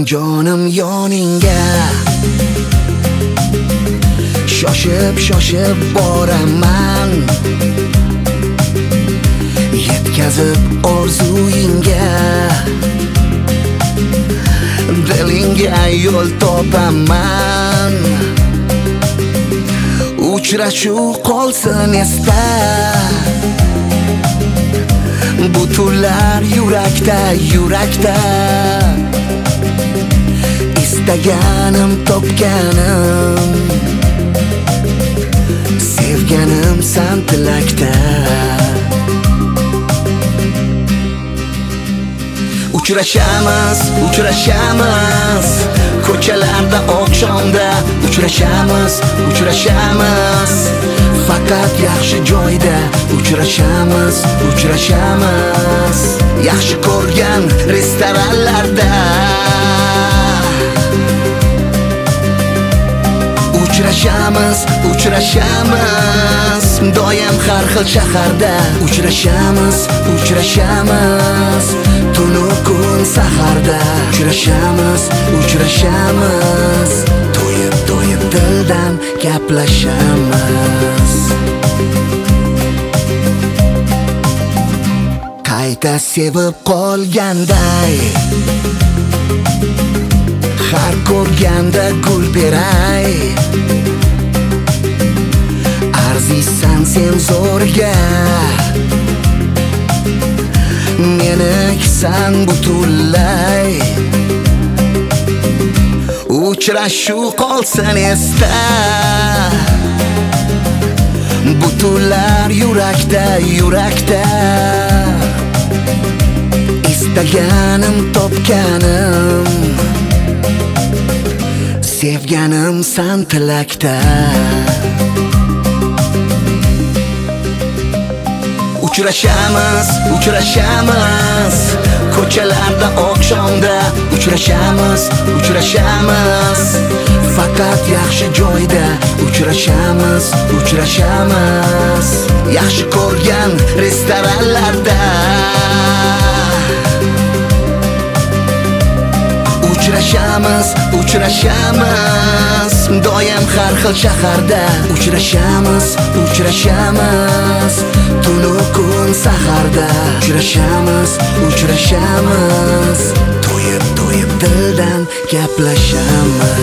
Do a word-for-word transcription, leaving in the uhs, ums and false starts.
jonim yoningga shoshib shoshib boraman, yetkazib orzuyingga dilingga yo'l topaman. Uchrashuv qolsin esda, bu tunlar yurakda yurakda. İstaganim topganim, sevganim san tilakda. Uchrashamiz, uchrashamiz ko'chalarda oqshomda. Uchrashamiz, uchrashamiz faqat yaxshi joyda. Uchrashamiz, uchrashamiz yaxshi ko'rgan restoranlarda. Uchrashamiz, uchrashamiz doim har xil shaharda. Uchrashamiz, uchrashamiz tunu kun saharda. Uchrashamiz, uchrashamiz to'yib to'yib dildan gaplashamiz. Qayta sevib qolganday, har ko'rganda gul beray. Arziysan sen zo'rga, menikisan butunlay. Uchrashuv qolsin esda, bu tunlar yurakda yurakda. İstaganim topganim, sevganim san tilakda. Uchrashamiz, uchrashamiz ko'chalarda oqshomda. Uchrashamiz, uchrashamiz faqat yaxshi joyda. Uchrashamiz, uchrashamiz yaxshi ko'rgan restoranlarda. Uchrashamiz, uchrashamiz doim har xil shaharda. Uchrashamiz, uchrashamiz tunu kun saharda. Uchrashamiz, uchrashamiz to'yib to'yib dildan gaplashamiz.